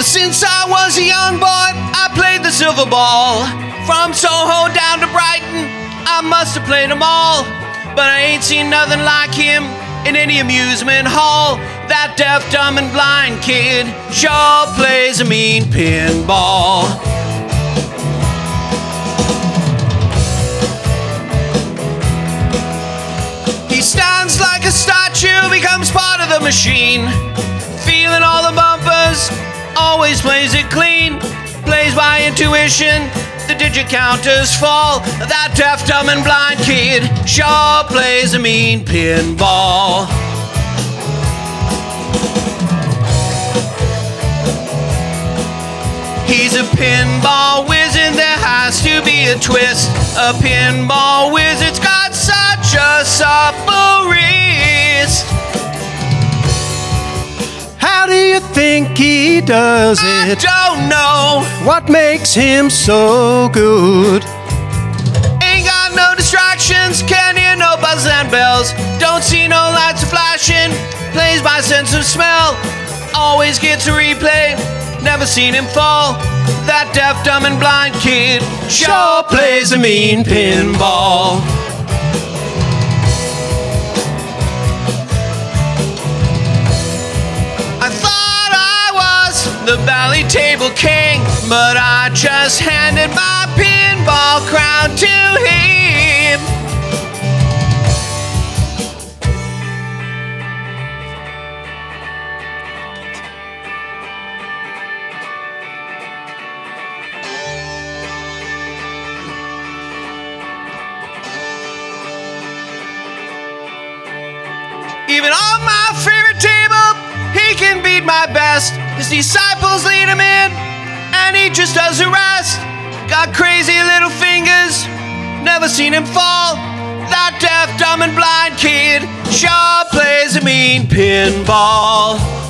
Since I was a young boy, I played the silver ball. From Soho down to Brighton, I must have played them all. But I ain't seen nothing like him in any amusement hall. That deaf, dumb, and blind kid sure plays a mean pinball. He stands like a statue, becomes part of the machine. Feeling all the bumpers, always plays it clean. Plays by intuition, the digit counters fall. That deaf, dumb, and blind kid sure plays a mean pinball. He's a pinball wizard, there has to be a twist. A pinball wizard's got such a supple wrist. How do you think he does it? I don't know. What makes him so good? Ain't got no distractions, can't hear no buzzes and bells. Don't see no lights flashing, plays by sense of smell. Always gets a replay, never seen him fall. That deaf, dumb, and blind kid sure plays a mean pinball. I thought I was the Bally Table King, but I just handed my pinball crown to him. Even on my favorite table, he can beat my best. His disciples lead him in, and he just does the rest. Got crazy little fingers, never seen him fall. That deaf, dumb, and blind kid sure plays a mean pinball.